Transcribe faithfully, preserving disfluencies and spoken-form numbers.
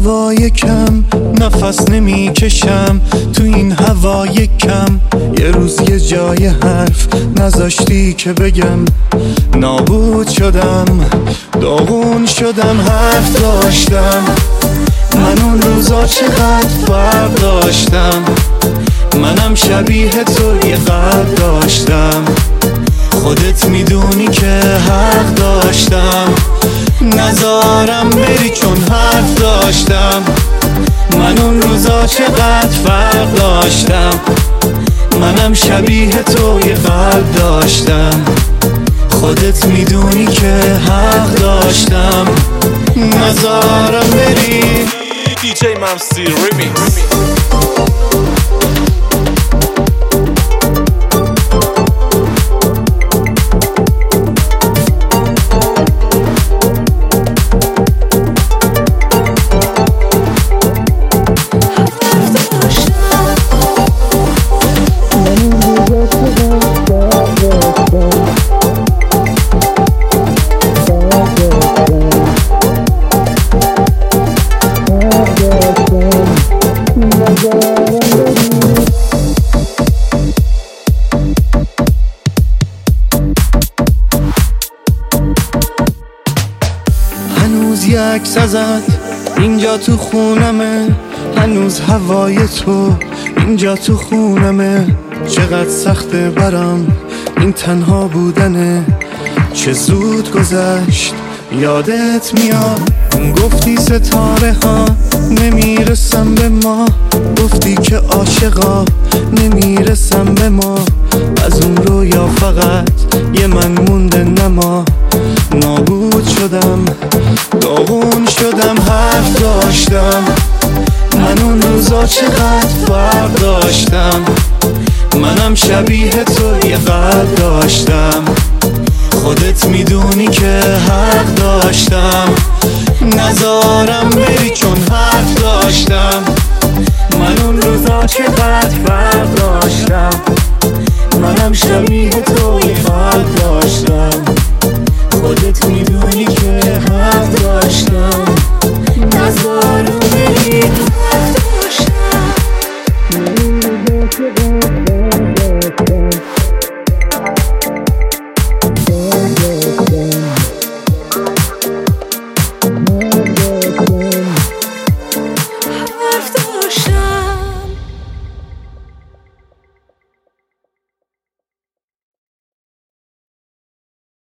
هوای کم، نفس نمی کشم تو این هوای کم. یه روز یه جای حرف نذاشتی که بگم، نابود شدم، داغون شدم. حرف داشتم من اون روزا چقدر فرق داشتم، منم شبیه تو یه قلب داشتم. خودت میدونی که حق داشتم، نذارم بری چون حرف داشتم. من اون روزا چقدر فرق داشتم، منم شبیه تو یه قلب داشتم. خودت میدونی که حق داشتم، نذارم بری. دی جی ممسی ریمیکس. هنوز یک عکس ازت اینجا تو خونمه، هنوز هوای تو اینجا تو خونمه. چقدر سخته برام این تنها بودنه، چه زود گذشت یادت میاد. گفتی ستاره ها نمیرسم به ما، گفتی که عاشقا نمیرسم به ما. از اون رویا فقط یه من مونده نما. نابود شدم، داغون شدم. حرف داشتم من اون روزا چقدر فرق داشتم، منم شبیه تو یه قلب داشتم. خودت میدونی که حق داشتم، نذارم بری چون حرف داشتم. من اون روزا چقدر فرق داشتم،